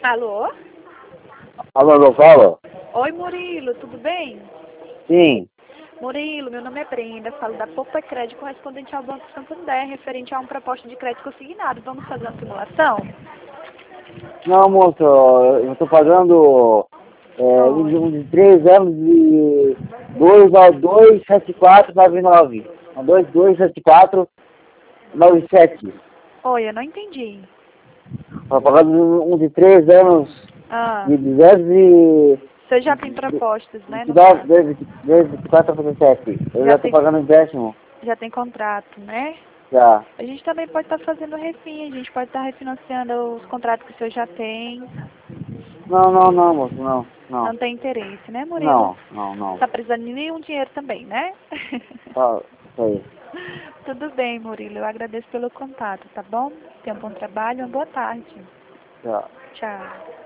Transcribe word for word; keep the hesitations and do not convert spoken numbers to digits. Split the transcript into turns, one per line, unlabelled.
Alô?
Alô, alô, fala?
Oi, Murilo, tudo bem?
Sim.
Murilo, meu nome é Brenda, falo da Poupa Crédito correspondente ao Banco Santander, referente a uma proposta de crédito consignado. Vamos fazer uma simulação?
Não, moço, eu estou pagando é, um, de,
Oi.
um de três anos de dois a dois sete quatro nove nove. dois dois sete quatro nove sete.
Oi, eu não entendi.
Estou pagando um um de três anos
Ah,
de duzentos e
você já tem propostas, né, no caso?
vinte e quatro a sete. Eu já
Já
estou
tem,
pagando empréstimo.
já tem contrato, né?
Já.
A gente também pode estar fazendo refim, a gente pode estar refinanciando os contratos que o senhor já tem.
Não, não, não, moço, não, não.
Não tem interesse, né, Murilo?
Não, não, não.
Tá precisando de nenhum dinheiro também, né?
Só isso aí.
Tudo bem, Murilo. Eu agradeço pelo contato, tá bom? Tenha um bom trabalho, uma boa tarde.
Já.
Tchau.